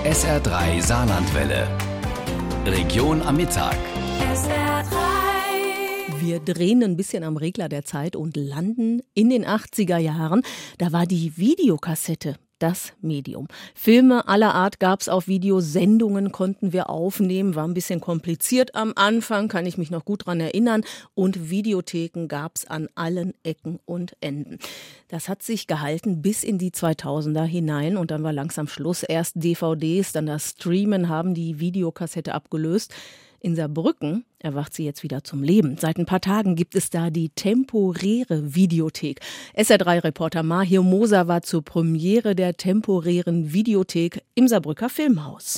SR3 Saarlandwelle. Region am Mittag. SR3. Wir drehen ein bisschen am Regler der Zeit und landen in den 80er Jahren. Da war die Videokassette das Medium. Filme aller Art gab es auf Video, Sendungen konnten wir aufnehmen, war ein bisschen kompliziert am Anfang, kann ich mich noch gut dran erinnern. Und Videotheken gab es an allen Ecken und Enden. Das hat sich gehalten bis in die 2000er hinein und dann war langsam Schluss. Erst DVDs, dann das Streamen haben die Videokassette abgelöst. In Saarbrücken erwacht sie jetzt wieder zum Leben. Seit ein paar Tagen gibt es da die temporäre Videothek. SR3-Reporter Mahir Moser war zur Premiere der temporären Videothek im Saarbrücker Filmhaus.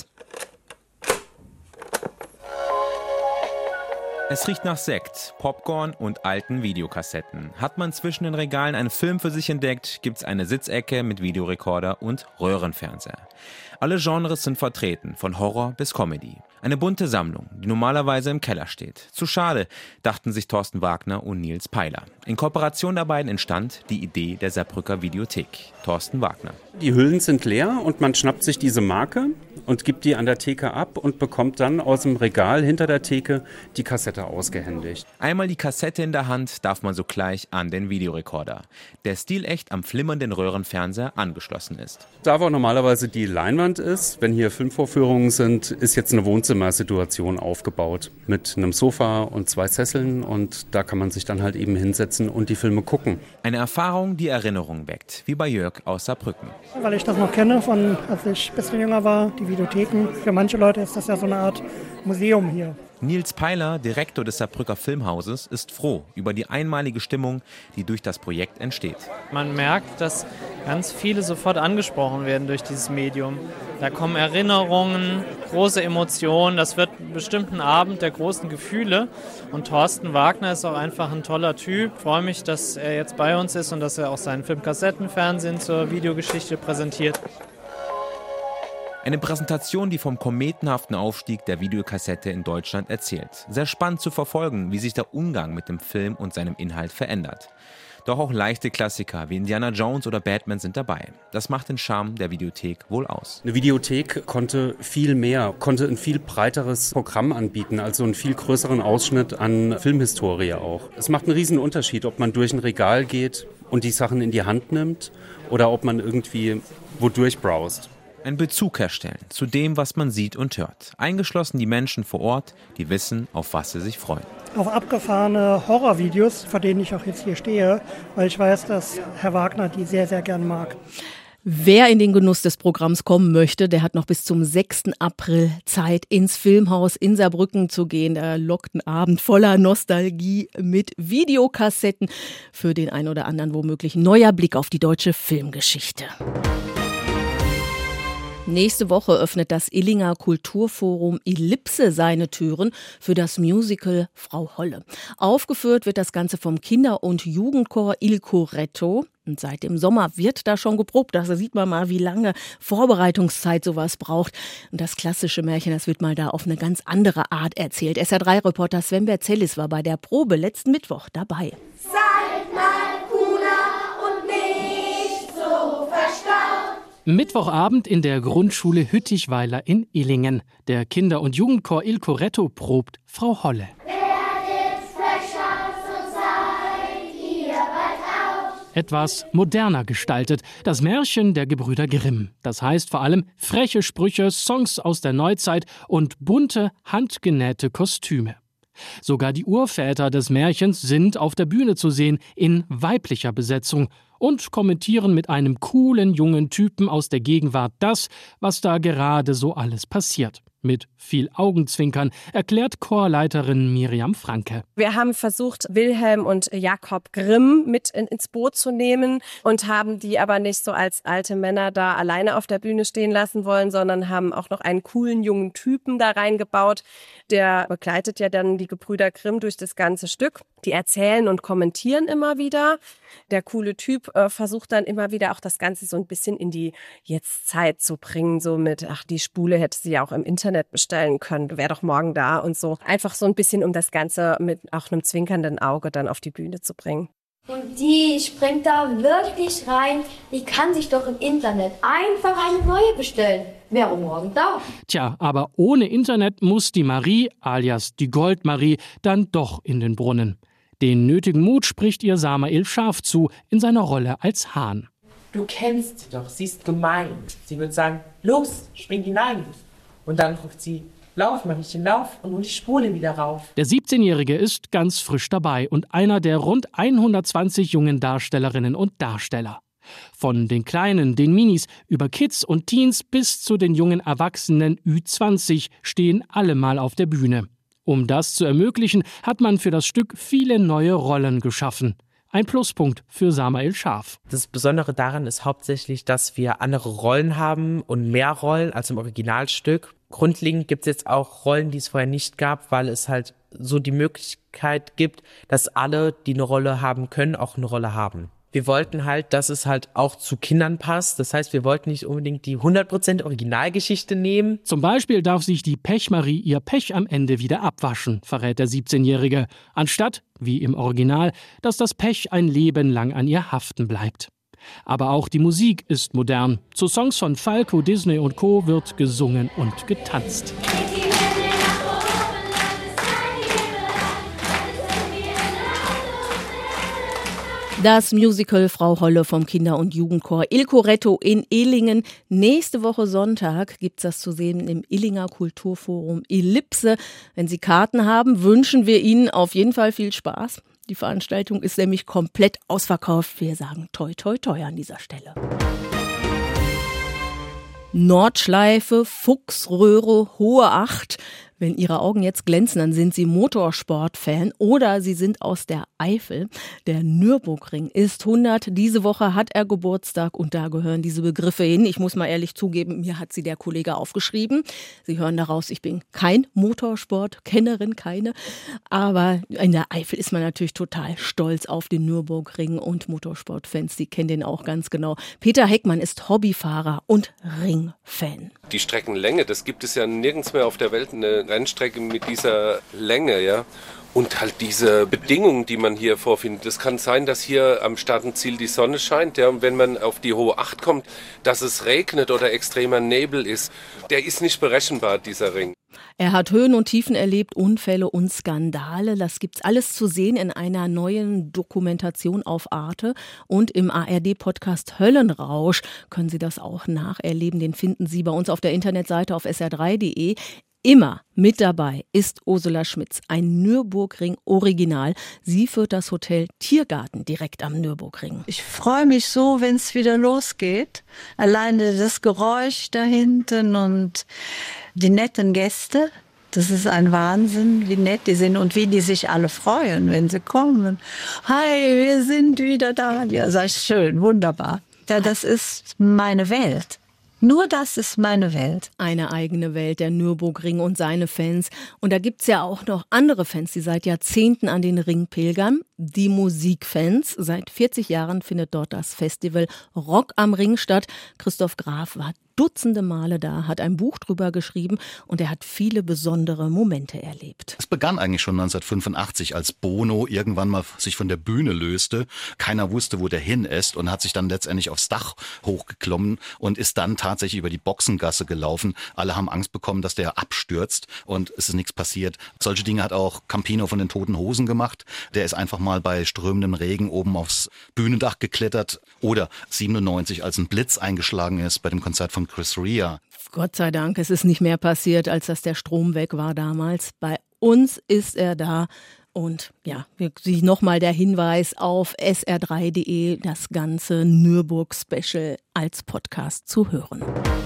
Es riecht nach Sekt, Popcorn und alten Videokassetten. Hat man zwischen den Regalen einen Film für sich entdeckt, gibt's eine Sitzecke mit Videorekorder und Röhrenfernseher. Alle Genres sind vertreten, von Horror bis Comedy. Eine bunte Sammlung, die normalerweise im Keller steht. Zu schade, dachten sich Thorsten Wagner und Nils Peiler. In Kooperation der beiden entstand die Idee der Saarbrücker Videothek. Thorsten Wagner. Die Hüllen sind leer und man schnappt sich diese Marke und gibt die an der Theke ab und bekommt dann aus dem Regal hinter der Theke die Kassette ausgehändigt. Einmal die Kassette in der Hand, darf man sogleich an den Videorekorder, der stilecht am flimmernden Röhrenfernseher angeschlossen ist. Da wo normalerweise die Leinwand ist, wenn hier Filmvorführungen sind, ist jetzt eine Wohnzimmersituation aufgebaut mit einem Sofa und 2 Sesseln und da kann man sich dann halt eben hinsetzen und die Filme gucken. Eine Erfahrung, die Erinnerungen weckt, wie bei Jörg aus Saarbrücken. Weil ich das noch kenne, von als ich ein bisschen jünger war, die Videotheken. Für manche Leute ist das ja so eine Art Museum hier. Nils Peiler, Direktor des Saarbrücker Filmhauses, ist froh über die einmalige Stimmung, die durch das Projekt entsteht. Man merkt, dass ganz viele sofort angesprochen werden durch dieses Medium. Da kommen Erinnerungen, große Emotionen. Das wird bestimmt ein Abend der großen Gefühle. Und Thorsten Wagner ist auch einfach ein toller Typ. Ich freue mich, dass er jetzt bei uns ist und dass er auch seinen Filmkassettenfernsehen zur Videogeschichte präsentiert. Eine Präsentation, die vom kometenhaften Aufstieg der Videokassette in Deutschland erzählt. Sehr spannend zu verfolgen, wie sich der Umgang mit dem Film und seinem Inhalt verändert. Doch auch leichte Klassiker wie Indiana Jones oder Batman sind dabei. Das macht den Charme der Videothek wohl aus. Eine Videothek konnte viel mehr, konnte ein viel breiteres Programm anbieten, also einen viel größeren Ausschnitt an Filmhistorie auch. Es macht einen riesen Unterschied, ob man durch ein Regal geht und die Sachen in die Hand nimmt oder ob man irgendwie wodurch browst. Einen Bezug herstellen zu dem, was man sieht und hört. Eingeschlossen die Menschen vor Ort, die wissen, auf was sie sich freuen. Auf abgefahrene Horrorvideos, vor denen ich auch jetzt hier stehe, weil ich weiß, dass Herr Wagner die sehr, sehr gern mag. Wer in den Genuss des Programms kommen möchte, der hat noch bis zum 6. April Zeit, ins Filmhaus in Saarbrücken zu gehen. Der lockt einen Abend voller Nostalgie mit Videokassetten. Für den einen oder anderen womöglich ein neuer Blick auf die deutsche Filmgeschichte. Nächste Woche öffnet das Illinger Kulturforum Ellipse seine Türen für das Musical Frau Holle. Aufgeführt wird das Ganze vom Kinder- und Jugendchor Il Coretto. Und seit dem Sommer wird da schon geprobt. Da sieht man mal, wie lange Vorbereitungszeit sowas braucht. Und das klassische Märchen, das wird mal da auf eine ganz andere Art erzählt. SR3-Reporter Sven Berzellis war bei der Probe letzten Mittwoch dabei. Seid mal cooler und nicht so verstaut. Mittwochabend in der Grundschule Hüttichweiler in Illingen. Der Kinder- und Jugendchor Il Coretto probt Frau Holle. Werdet frecher, so seid ihr bald out. Etwas moderner gestaltet. Das Märchen der Gebrüder Grimm. Das heißt vor allem freche Sprüche, Songs aus der Neuzeit und bunte, handgenähte Kostüme. Sogar die Urväter des Märchens sind auf der Bühne zu sehen, in weiblicher Besetzung, und kommentieren mit einem coolen jungen Typen aus der Gegenwart das, was da gerade so alles passiert. Mit viel Augenzwinkern erklärt Chorleiterin Miriam Franke. Wir haben versucht, Wilhelm und Jakob Grimm mit ins Boot zu nehmen und haben die aber nicht so als alte Männer da alleine auf der Bühne stehen lassen wollen, sondern haben auch noch einen coolen jungen Typen da reingebaut. Der begleitet ja dann die Gebrüder Grimm durch das ganze Stück. Die erzählen und kommentieren immer wieder. Der coole Typ versucht dann immer wieder auch das Ganze so ein bisschen in die Jetztzeit zu bringen, so mit, ach, die Spule hätte sie ja auch im Internet bestellen können, wäre doch morgen da und so. Einfach so ein bisschen, um das Ganze mit auch einem zwinkernden Auge dann auf die Bühne zu bringen. Und die springt da wirklich rein. Die kann sich doch im Internet einfach eine neue bestellen. Wäre morgen da. Tja, aber ohne Internet muss die Marie, alias die Goldmarie, dann doch in den Brunnen. Den nötigen Mut spricht ihr Samael Scharf zu in seiner Rolle als Hahn. Du kennst sie doch, sie ist gemein. Sie wird sagen, los, spring hinein. Und dann ruft sie, lauf, Mariechen, lauf, und ich spule wieder rauf. Der 17-Jährige ist ganz frisch dabei und einer der rund 120 jungen Darstellerinnen und Darsteller. Von den Kleinen, den Minis, über Kids und Teens bis zu den jungen Erwachsenen Ü20 stehen alle mal auf der Bühne. Um das zu ermöglichen, hat man für das Stück viele neue Rollen geschaffen. Ein Pluspunkt für Samael Scharf. Das Besondere daran ist hauptsächlich, dass wir andere Rollen haben und mehr Rollen als im Originalstück. Grundlegend gibt es jetzt auch Rollen, die es vorher nicht gab, weil es halt so die Möglichkeit gibt, dass alle, die eine Rolle haben können, auch eine Rolle haben. Wir wollten halt, dass es halt auch zu Kindern passt. Das heißt, wir wollten nicht unbedingt die 100% Originalgeschichte nehmen. Zum Beispiel darf sich die Pechmarie ihr Pech am Ende wieder abwaschen, verrät der 17-Jährige. Anstatt, wie im Original, dass das Pech ein Leben lang an ihr haften bleibt. Aber auch die Musik ist modern. Zu Songs von Falco, Disney und Co. wird gesungen und getanzt. Das Musical Frau Holle vom Kinder- und Jugendchor Il Coretto in Illingen. Nächste Woche Sonntag gibt's das zu sehen im Illinger Kulturforum Ellipse. Wenn Sie Karten haben, wünschen wir Ihnen auf jeden Fall viel Spaß. Die Veranstaltung ist nämlich komplett ausverkauft. Wir sagen toi toi toi an dieser Stelle. Nordschleife, Fuchsröhre, Hohe Acht. Wenn Ihre Augen jetzt glänzen, dann sind Sie Motorsport-Fan oder Sie sind aus der Eifel. Der Nürburgring ist 100. Diese Woche hat er Geburtstag und da gehören diese Begriffe hin. Ich muss mal ehrlich zugeben, mir hat sie der Kollege aufgeschrieben. Sie hören daraus, ich bin kein Motorsport-Kennerin, keine. Aber in der Eifel ist man natürlich total stolz auf den Nürburgring und Motorsportfans, die kennen den auch ganz genau. Peter Heckmann ist Hobbyfahrer und Ringfan. Die Streckenlänge, das gibt es ja nirgends mehr auf der Welt, eine Rennstrecke mit dieser Länge, ja. Und halt diese Bedingungen, die man hier vorfindet. Es kann sein, dass hier am Startenziel die Sonne scheint, ja, und wenn man auf die Hohe Acht kommt, dass es regnet oder extremer Nebel ist. Der ist nicht berechenbar, dieser Ring. Er hat Höhen und Tiefen erlebt, Unfälle und Skandale. Das gibt's alles zu sehen in einer neuen Dokumentation auf Arte. Und im ARD-Podcast Höllenrausch können Sie das auch nacherleben. Den finden Sie bei uns auf der Internetseite auf sr3.de. Immer mit dabei ist Ursula Schmitz, ein Nürburgring-Original. Sie führt das Hotel Tiergarten direkt am Nürburgring. Ich freue mich so, wenn es wieder losgeht. Alleine das Geräusch da hinten und die netten Gäste. Das ist ein Wahnsinn, wie nett die sind und wie die sich alle freuen, wenn sie kommen. Hi, wir sind wieder da. Ja, sag ich, schön, wunderbar. Ja, das ist meine Welt. Nur das ist meine Welt. Eine eigene Welt, der Nürburgring und seine Fans. Und da gibt's ja auch noch andere Fans, die seit Jahrzehnten an den Ring pilgern. Die Musikfans. Seit 40 Jahren findet dort das Festival Rock am Ring statt. Christoph Graf war Dutzende Male da, hat ein Buch drüber geschrieben und er hat viele besondere Momente erlebt. Es begann eigentlich schon 1985, als Bono irgendwann mal sich von der Bühne löste. Keiner wusste, wo der hin ist und hat sich dann letztendlich aufs Dach hochgeklommen und ist dann tatsächlich über die Boxengasse gelaufen. Alle haben Angst bekommen, dass der abstürzt und es ist nichts passiert. Solche Dinge hat auch Campino von den Toten Hosen gemacht. Der ist einfach mal bei strömendem Regen oben aufs Bühnendach geklettert. Oder 97, als ein Blitz eingeschlagen ist bei dem Konzert von Chris Rea. Gott sei Dank, es ist nicht mehr passiert, als dass der Strom weg war damals. Bei uns ist er da. Und ja, wirklich nochmal der Hinweis auf sr3.de, das ganze Nürburg-Special als Podcast zu hören.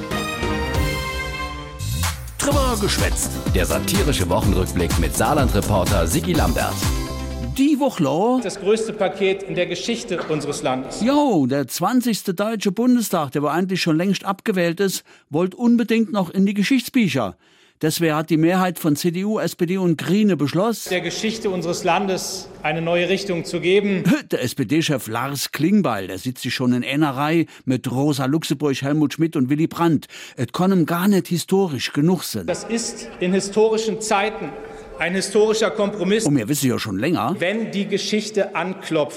Drüber geschwätzt. Der satirische Wochenrückblick mit Saarland-Reporter Sigi Lambert. Die Woche das größte Paket in der Geschichte unseres Landes. Jo, der 20. Deutsche Bundestag, der eigentlich schon längst abgewählt ist, wollte unbedingt noch in die Geschichtsbücher. Deswegen hat die Mehrheit von CDU, SPD und Grüne beschlossen, der Geschichte unseres Landes eine neue Richtung zu geben. Der SPD-Chef Lars Klingbeil, der sitzt sich schon in einer Reihe mit Rosa Luxemburg, Helmut Schmidt und Willy Brandt. Es kann ihm gar nicht historisch genug sein. Das ist in historischen Zeiten ein historischer Kompromiss. Und wir wissen ja schon länger, wenn die Geschichte anklopft,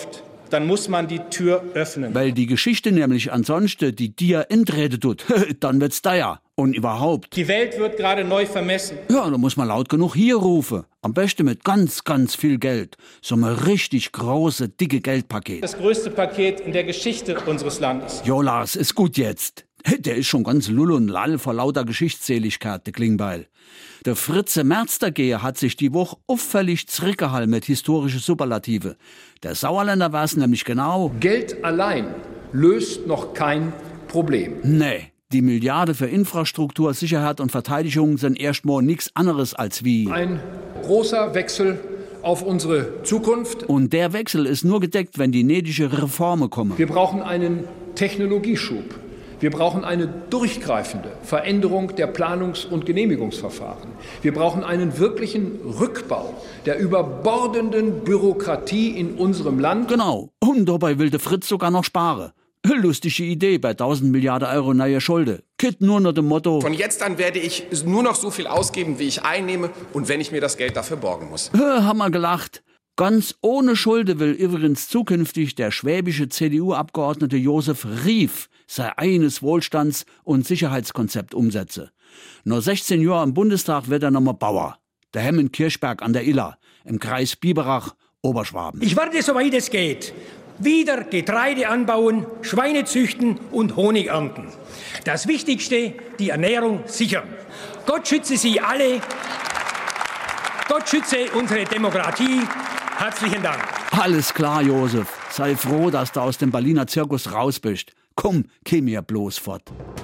dann muss man die Tür öffnen. Weil die Geschichte nämlich ansonsten die dir intrete tut, dann wird's teuer. Und überhaupt. Die Welt wird gerade neu vermessen. Ja, da muss man laut genug hier rufen. Am besten mit ganz, ganz viel Geld. So ein richtig große, dicke Geldpaket. Das größte Paket in der Geschichte unseres Landes. Jo, Lars, ist gut jetzt. Der ist schon ganz lull und lall vor lauter Geschichtsseligkeit, der Klingbeil. Der Fritze Merzdergeher hat sich die Woche auffällig zurückgehalten mit historischen Superlative. Der Sauerländer weiß nämlich genau. Geld allein löst noch kein Problem. Nee. Die Milliarden für Infrastruktur, Sicherheit und Verteidigung sind erstmal nichts anderes als wie ein großer Wechsel auf unsere Zukunft. Und der Wechsel ist nur gedeckt, wenn die nötigen Reformen kommen. Wir brauchen einen Technologieschub. Wir brauchen eine durchgreifende Veränderung der Planungs- und Genehmigungsverfahren. Wir brauchen einen wirklichen Rückbau der überbordenden Bürokratie in unserem Land. Genau. Und dabei will der Fritz sogar noch sparen. Lustige Idee bei 1000 Milliarden Euro neue Schulden. Kit nur noch dem Motto. Von jetzt an werde ich nur noch so viel ausgeben, wie ich einnehme und wenn ich mir das Geld dafür borgen muss. Haben wir gelacht. Ganz ohne Schulden will übrigens zukünftig der schwäbische CDU-Abgeordnete Josef Rief sein eigenes Wohlstands- und Sicherheitskonzept umsetzen. Nur 16 Jahre im Bundestag wird er nochmal Bauer. Der Hemm in Kirchberg an der Iller, im Kreis Biberach, Oberschwaben. Ich werde, soweit es geht, wieder Getreide anbauen, Schweine züchten und Honig ernten. Das Wichtigste, die Ernährung sichern. Gott schütze Sie alle. Gott schütze unsere Demokratie. Herzlichen Dank. Alles klar, Josef. Sei froh, dass du aus dem Berliner Zirkus raus bist. Komm, geh mir bloß fort.